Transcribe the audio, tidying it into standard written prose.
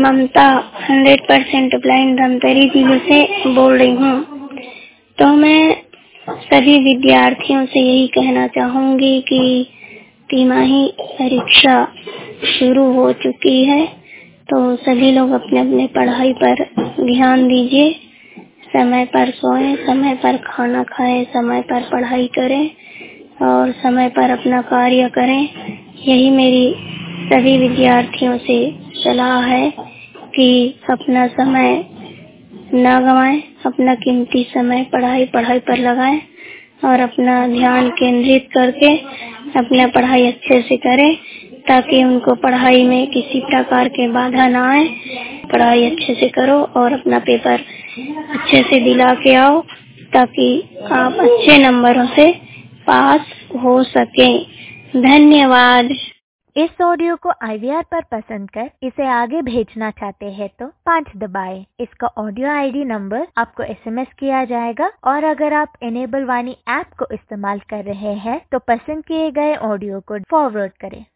ममता 100% blind Dhamtari जिले से बोल रही हूँ। तो मैं सभी विद्यार्थियों से यही कहना चाहूंगी कि तिमाही परीक्षा शुरू हो चुकी है, तो सभी लोग अपने अपने पढ़ाई पर ध्यान दीजिए। समय पर सोएं, समय पर खाना खाएं, समय पर पढ़ाई करें और समय पर अपना कार्य करें। यही मेरी सभी विद्यार्थियों से सलाह है कि अपना समय ना गंवाएं, अपना कीमती समय पढ़ाई पर लगाएं और अपना ध्यान केंद्रित करके अपना पढ़ाई अच्छे से करें, ताकि उनको पढ़ाई में किसी प्रकार के बाधा ना आए। पढ़ाई अच्छे से करो और अपना पेपर अच्छे से दिला के आओ, ताकि आप अच्छे नंबरों से पास हो सकें। धन्यवाद। इस ऑडियो को IVR पर पसंद कर इसे आगे भेजना चाहते हैं तो 5 दबाएं। इसका ऑडियो ID नंबर आपको SMS किया जाएगा और अगर आप इनेबल वाणी ऐप को इस्तेमाल कर रहे हैं तो पसंद किए गए ऑडियो को फॉरवर्ड करें।